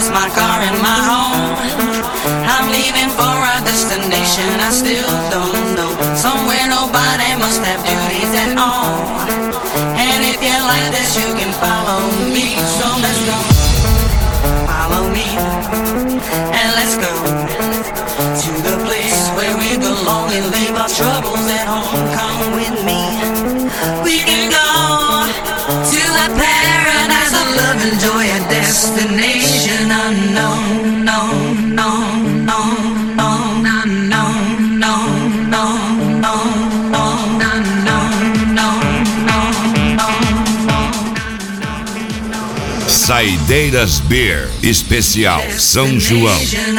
lost my car and my home. I'm leaving for a destination I still don't know. Somewhere nobody must have duties at all. And if you like this, you can follow me. So let's go. Follow me. And let's go to the place where we belong and leave our troubles at home. Come with me. We can go to a paradise of love and joy, a destination unknown, no, no, no, no, no, no, no, no, no, no, Saideiras Beer, especial São João.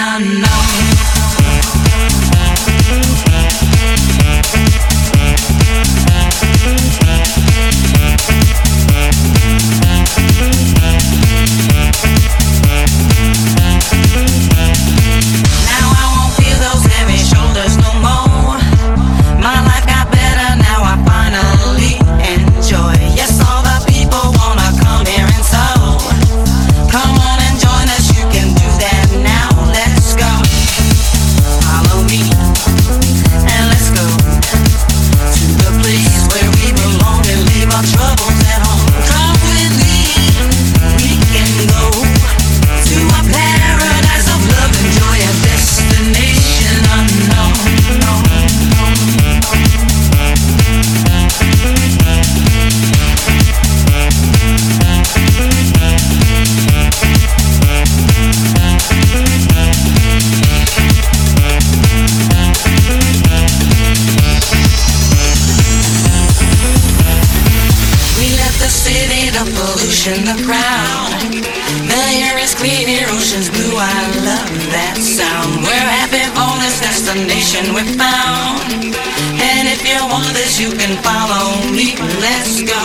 The crowd, the air is clear, ocean's blue, I love that sound. We're happy for this destination we found. And if you want this, you can follow me. Let's go,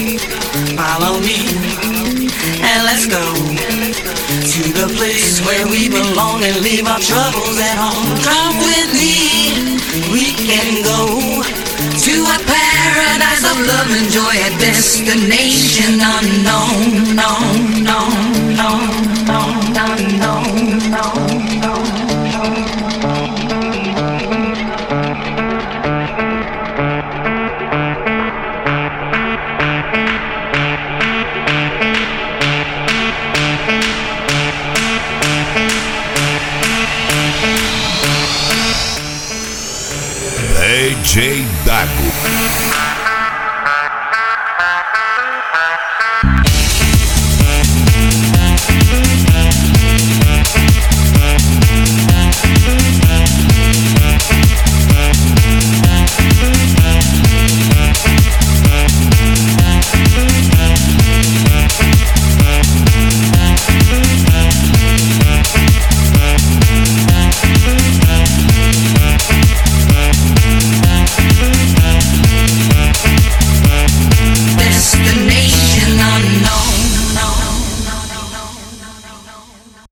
follow me. And let's go to the place where we belong and leave our troubles at home. Come with me, we can go to a paradise of love and joy, a destination unknown, no, no, no, no, no, no, no, no. DJ Dago.